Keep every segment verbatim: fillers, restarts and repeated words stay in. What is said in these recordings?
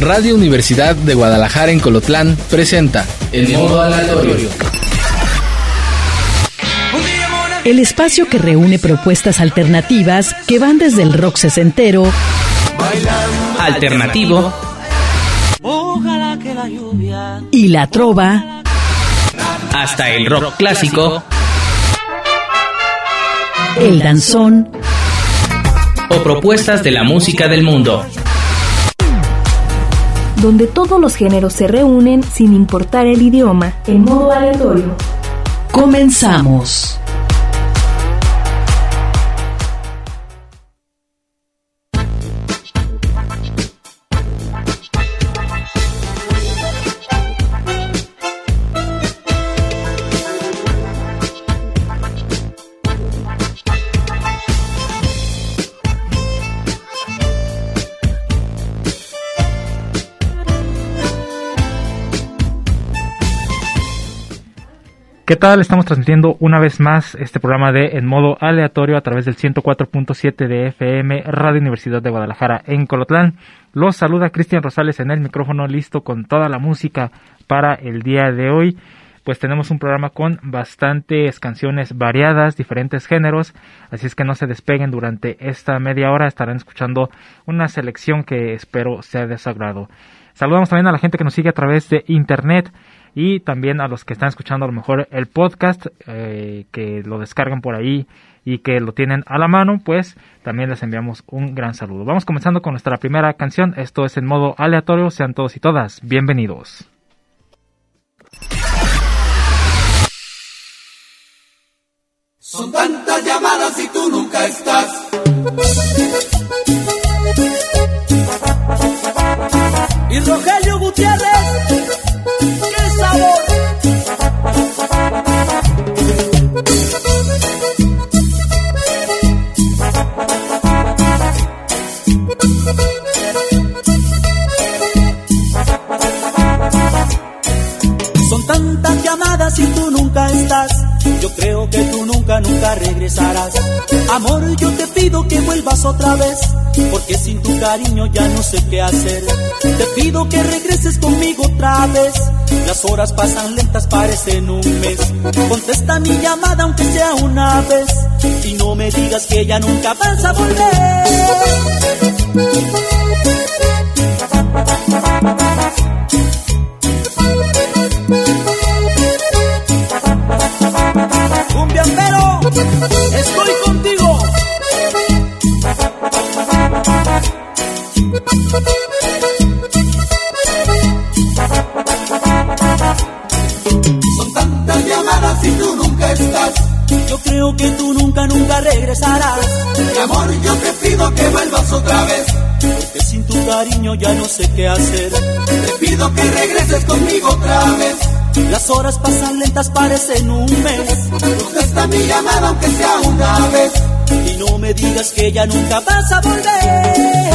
Radio Universidad de Guadalajara en Colotlán presenta El Modo Aleatorio. El espacio que reúne propuestas alternativas que van desde el rock sesentero, alternativo y la trova, hasta el rock clásico, el danzón o propuestas de la música del mundo, donde todos los géneros se reúnen sin importar el idioma. El Modo Aleatorio. Comenzamos. ¿Qué tal? Estamos transmitiendo una vez más este programa de En Modo Aleatorio a través del ciento cuatro punto siete de F M, Radio Universidad de Guadalajara en Colotlán. Los saluda Cristian Rosales en el micrófono, listo con toda la música para el día de hoy. Pues tenemos un programa con bastantes canciones variadas, diferentes géneros, así es que no se despeguen durante esta media hora, estarán escuchando una selección que espero sea de su agrado. Saludamos también a la gente que nos sigue a través de internet y también a los que están escuchando a lo mejor el podcast, eh, que lo descargan por ahí y que lo tienen a la mano, pues también les enviamos un gran saludo. Vamos comenzando con nuestra primera canción, esto es En Modo Aleatorio, sean todos y todas bienvenidos. Son tantas llamadas y tú nunca estás. Y Rogelio Gutiérrez, ¡qué sabor! Son tantas llamadas y tú nunca estás. Yo creo que tú nunca, nunca regresarás. Amor, yo te pido que vuelvas otra vez, porque sin tu cariño ya no sé qué hacer. Te pido que regreses conmigo otra vez. Las horas pasan lentas, parecen un mes. Contesta mi llamada aunque sea una vez, y no me digas que ya nunca vas a volver. Cumbiambero, estoy contigo. Son tantas llamadas y tú nunca estás. Yo creo que tú nunca, nunca regresarás. Mi amor, yo te pido que vuelvas otra vez, porque sin tu cariño ya no sé qué hacer. Te pido que regreses conmigo otra vez. Las horas pasan lentas, parecen un mes. Contesta mi llamada aunque sea una vez, y no me digas que ya nunca vas a volver.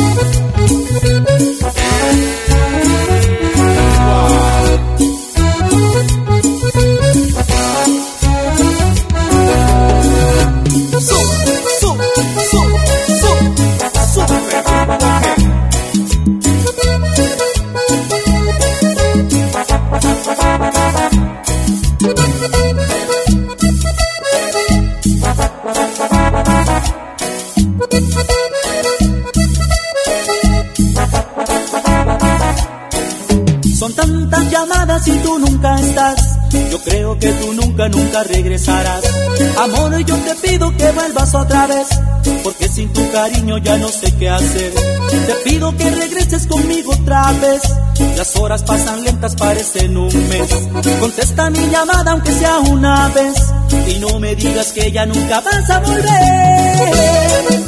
Son tantas llamadas y tú nunca estás. Yo creo que tú nunca, nunca regresarás. Amor, yo te pido que vuelvas otra vez, porque sin tu cariño ya no sé qué hacer. Te pido que regreses conmigo otra vez. Las horas pasan lentas, parecen un mes. Contesta mi llamada aunque sea una vez, y no me digas que ya nunca vas a volver.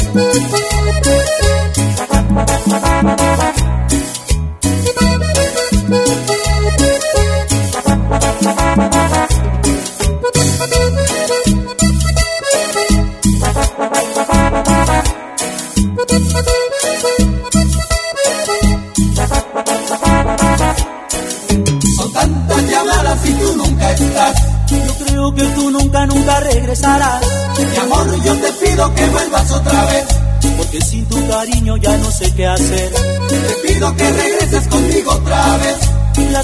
Son tantas llamadas y tú nunca estás. Yo creo que tú nunca, nunca regresarás. Mi amor, yo te pido que vuelvas otra vez, porque sin tu cariño ya no sé qué hacer. Te pido que regreses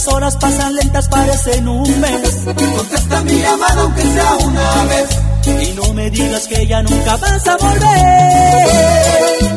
las horas pasan lentas, parecen un mes. Contesta mi llamada aunque sea una vez. Y no me digas que ya nunca vas a volver.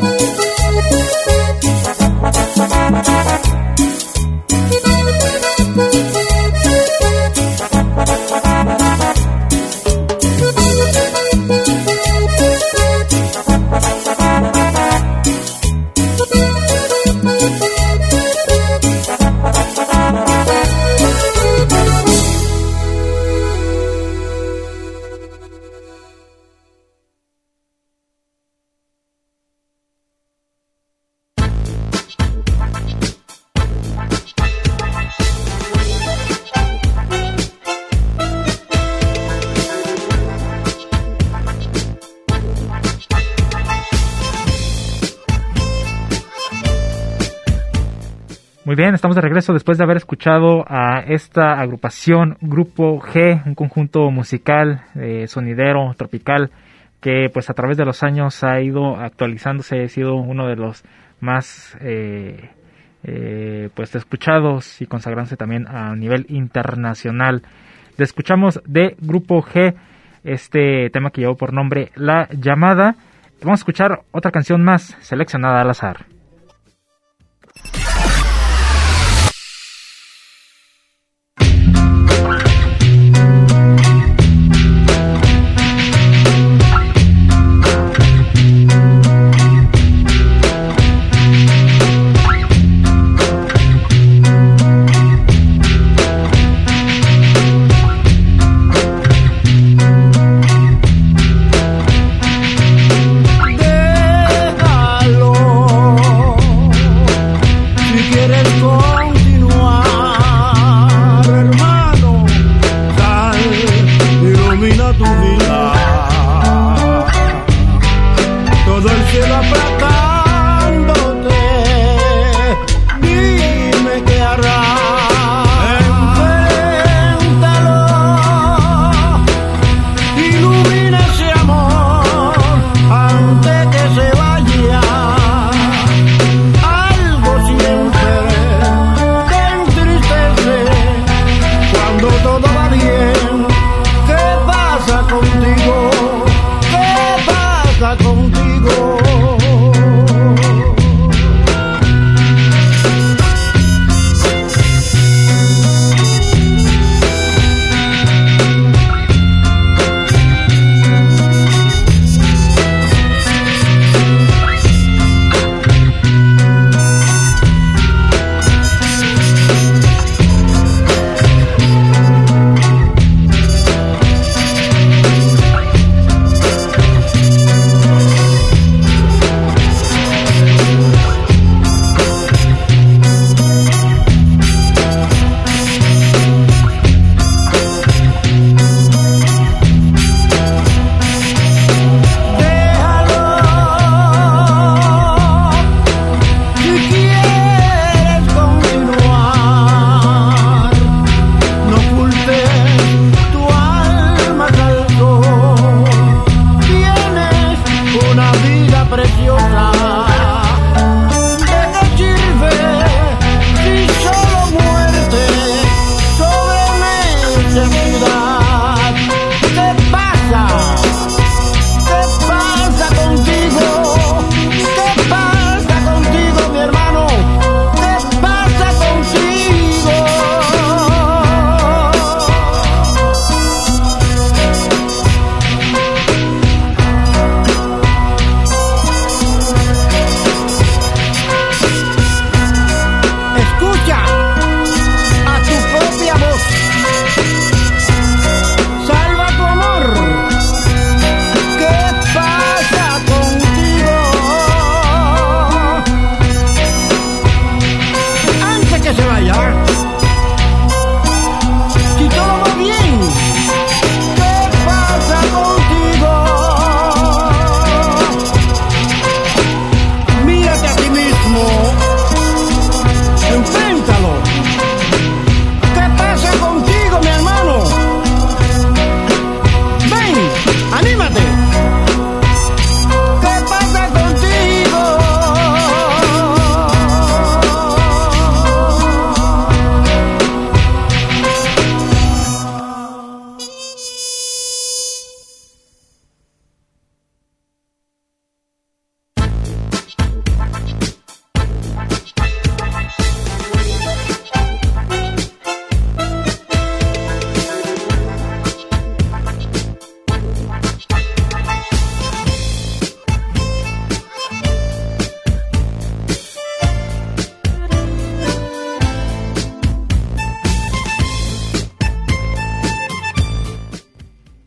Muy bien, estamos de regreso después de haber escuchado a esta agrupación Grupo G, un conjunto musical eh, sonidero, tropical, que pues a través de los años ha ido actualizándose, ha sido uno de los más eh, eh, pues escuchados y consagrándose también a nivel internacional. Le escuchamos de Grupo G este tema que llevó por nombre La Llamada. Vamos a escuchar otra canción más seleccionada al azar. Déjalo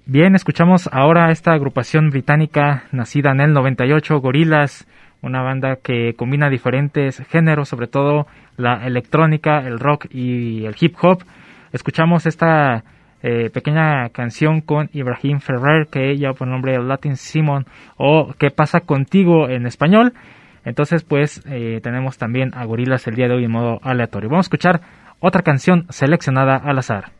Bien, escuchamos ahora a esta agrupación británica nacida en el noventa y ocho, Gorillaz, una banda que combina diferentes géneros, sobre todo la electrónica, el rock y el hip hop. Escuchamos esta eh, pequeña canción con Ibrahim Ferrer, que lleva por nombre Latin Simon, o ¿Qué pasa contigo? En español. Entonces, pues, eh, tenemos también a Gorillaz el día de hoy en modo aleatorio. Vamos a escuchar otra canción seleccionada al azar.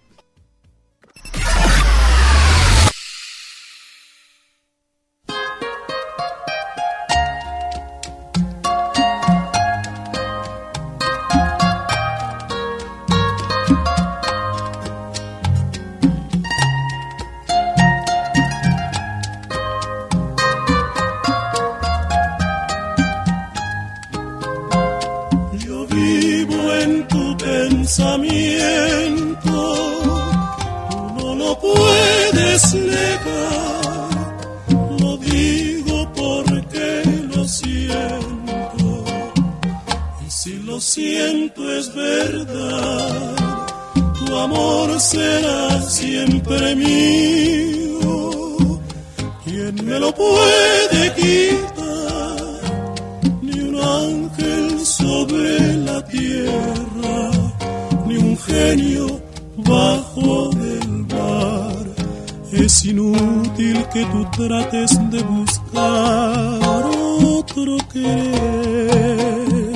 Trates de buscar otro querer.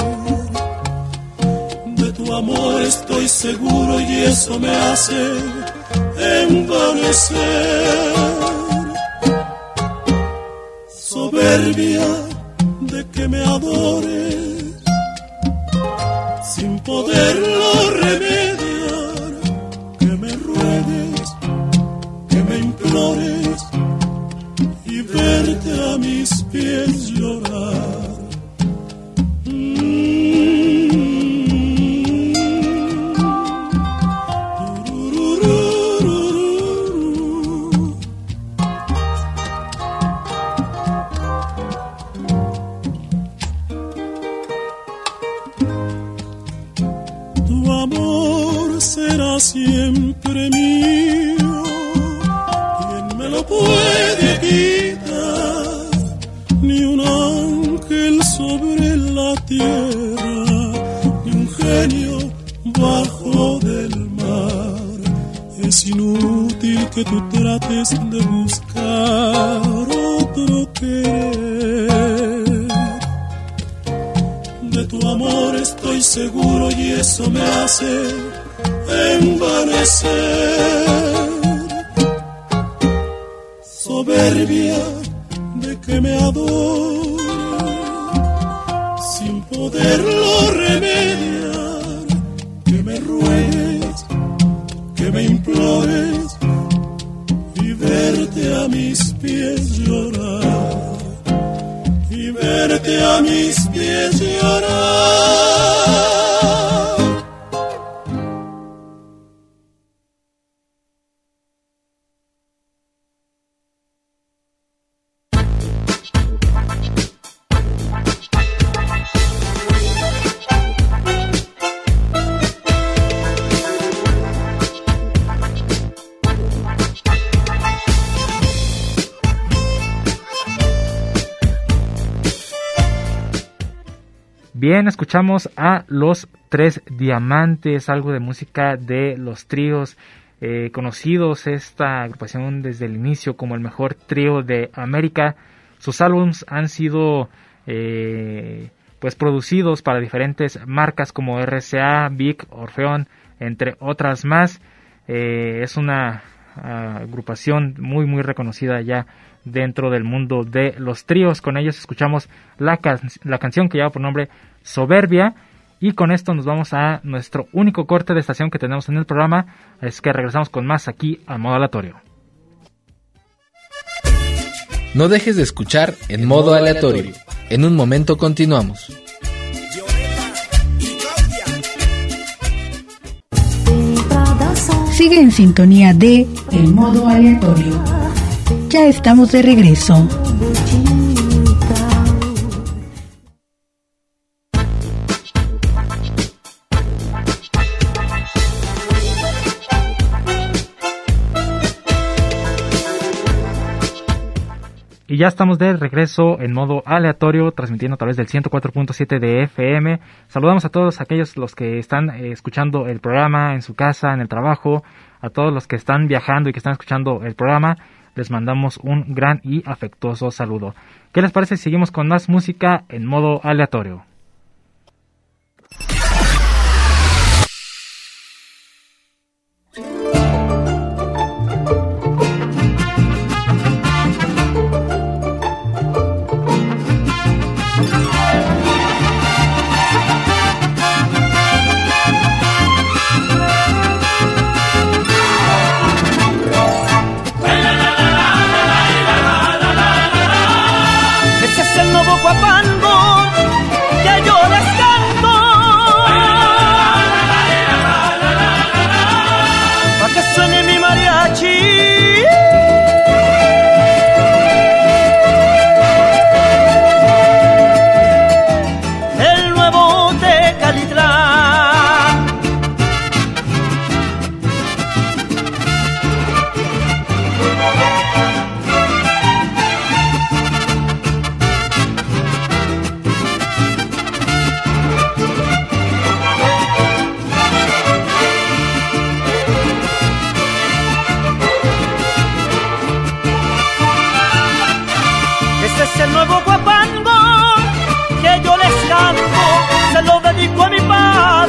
De tu amor estoy seguro y eso me hace envanecer. Soberbia de que me adores sin poderlo remediar. Que me ruegues, que me implores y verte a mis pies llorar. Mm. Tu amor será siempre mío. ¿Quién me lo puede quitar? Ni un ángel sobre la tierra, ni un genio bajo del mar. Es inútil que tú trates de buscar otro querer. De tu amor estoy seguro y eso me hace envanecer. Soberbia de que me adore sin poderlo remediar. Que me ruegues, que me implores y verte a mis pies llorar. Y verte a mis pies llorar. Bien, escuchamos a Los Tres Diamantes, algo de música de Los Tríos, eh, conocidos esta agrupación desde el inicio como el mejor trío de América. Sus álbumes han sido eh, pues producidos para diferentes marcas como R C A, Vic, Orfeón, entre otras más. Eh, es una uh, agrupación muy muy reconocida ya dentro del mundo de los tríos. Con ellos escuchamos la, can- la canción que lleva por nombre Soberbia, y con esto nos vamos a nuestro único corte de estación que tenemos en el programa. Es que regresamos con más aquí a Modo Aleatorio. No dejes de escuchar en Modo Aleatorio. En un momento continuamos. Sigue en sintonía de El Modo Aleatorio. Ya estamos de regreso. ya estamos de regreso en modo aleatorio, transmitiendo a través del ciento cuatro punto siete de F M. Saludamos a todos aquellos los que están eh, escuchando el programa en su casa, en el trabajo, a todos los que están viajando y que están escuchando el programa. Les mandamos un gran y afectuoso saludo. ¿Qué les parece si seguimos con más música en modo aleatorio? el nuevo guapango que yo les canto, se lo dedico a mi padre.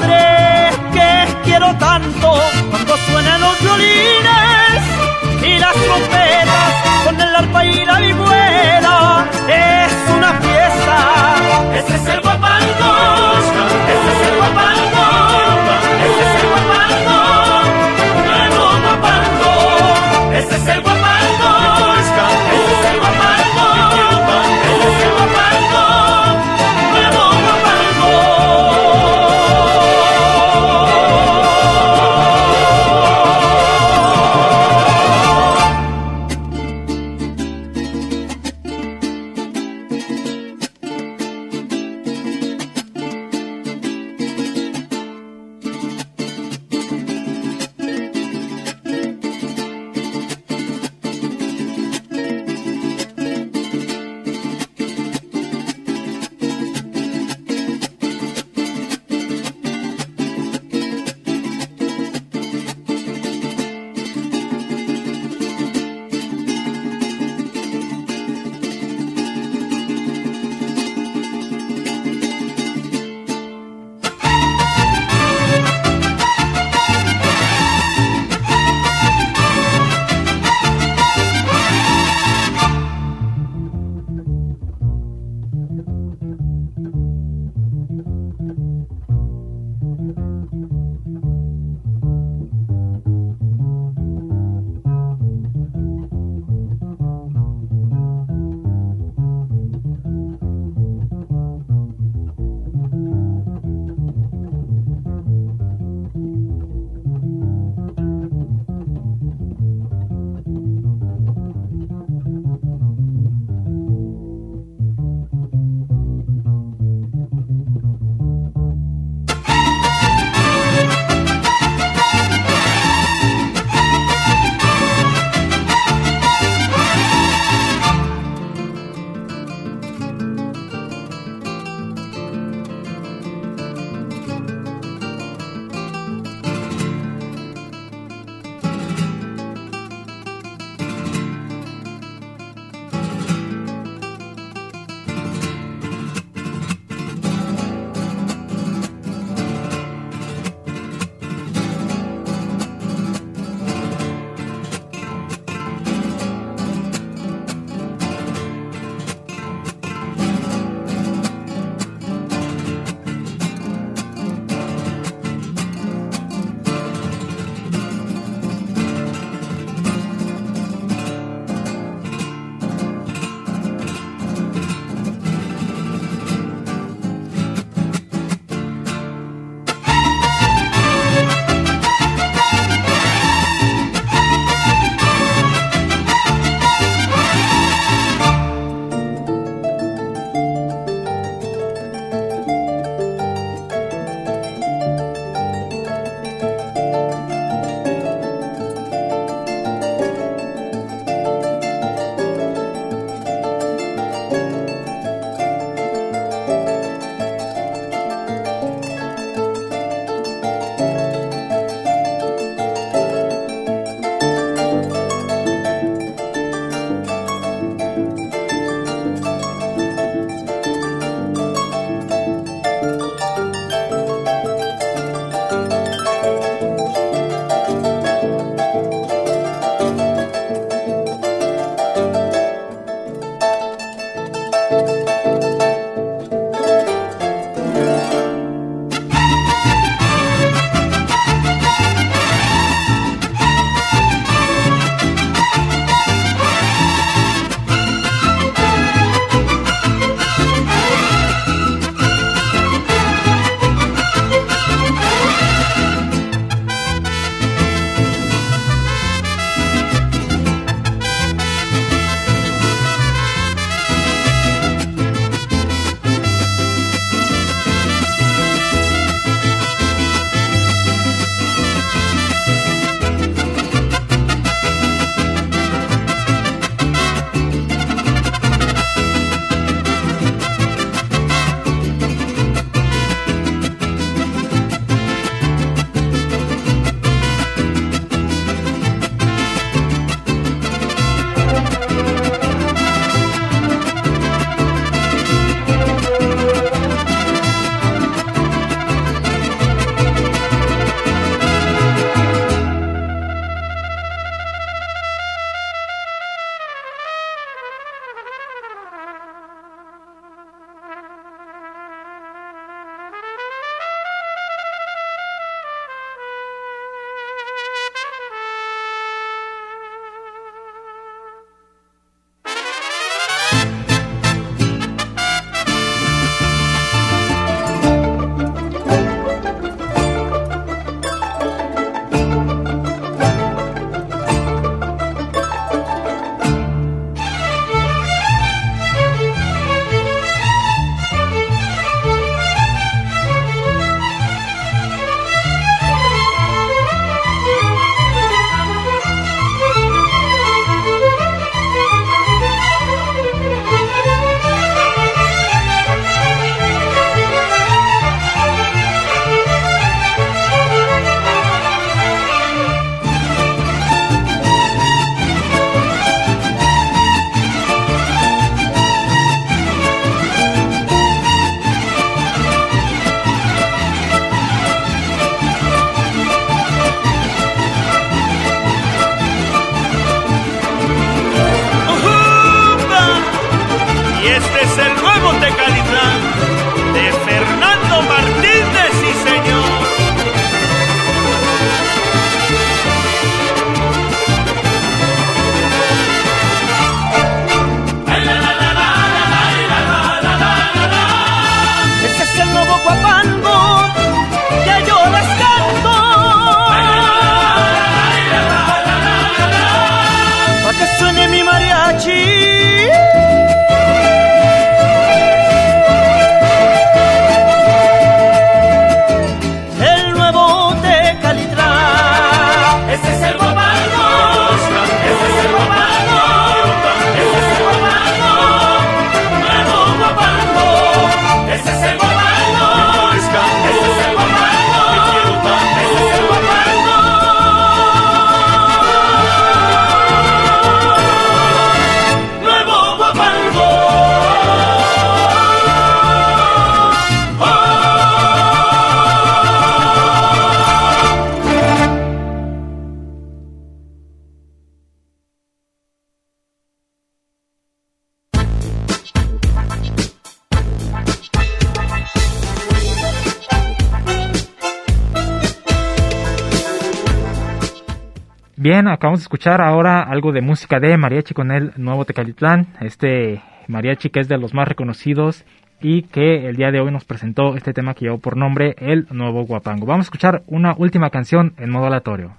Bien, acabamos de escuchar ahora algo de música de mariachi con el Nuevo Tecalitlán, este mariachi que es de los más reconocidos y que el día de hoy nos presentó este tema que llevó por nombre El Nuevo Guapango. Vamos a escuchar una última canción en modo aleatorio.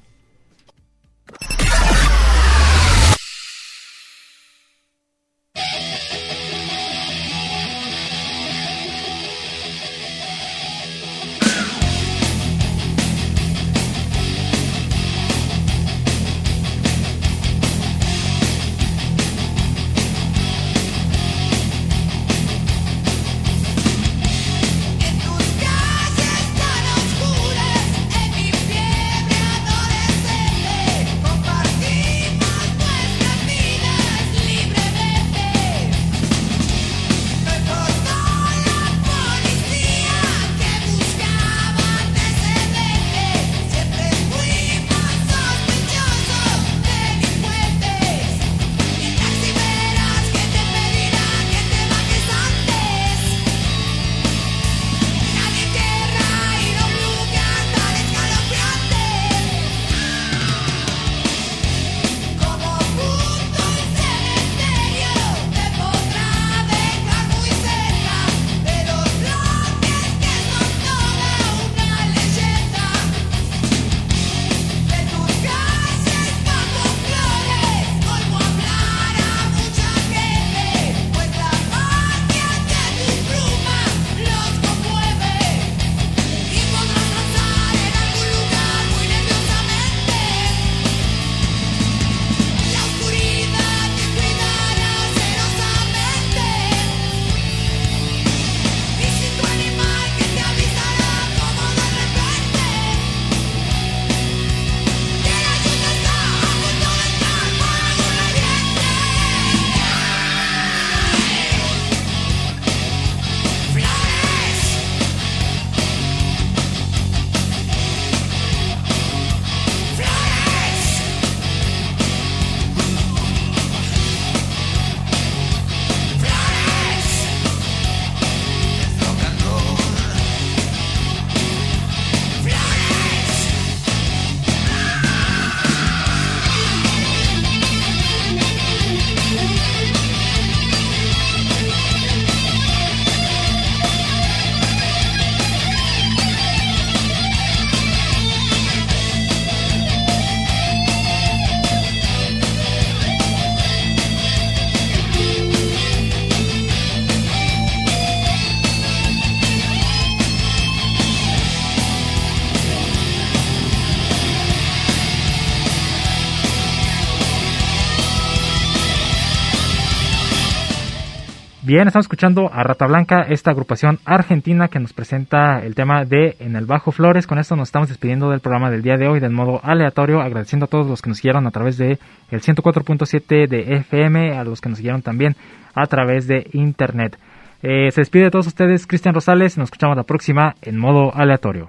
Bien, estamos escuchando a Rata Blanca, esta agrupación argentina que nos presenta el tema de En el Bajo Flores. Con esto nos estamos despidiendo del programa del día de hoy del modo aleatorio, agradeciendo a todos los que nos siguieron a través de el ciento cuatro punto siete de F M, a los que nos siguieron también a través de internet. Eh, se despide de todos ustedes Cristian Rosales, nos escuchamos la próxima en modo aleatorio.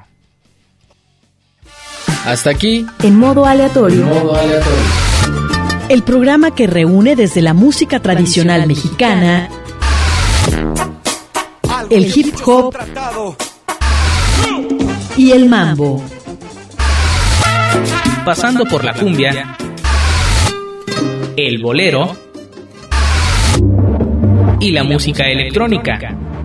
Hasta aquí, En modo aleatorio. En modo aleatorio. El programa que reúne desde la música tradicional mexicana, el hip hop y el mambo, pasando por la cumbia, el bolero y la música electrónica.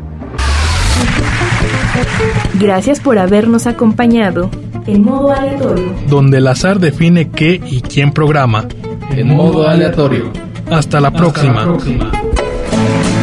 Gracias por habernos acompañado en modo aleatorio, donde el azar define qué y quién programa. En modo aleatorio. Hasta la próxima. Hasta la próxima.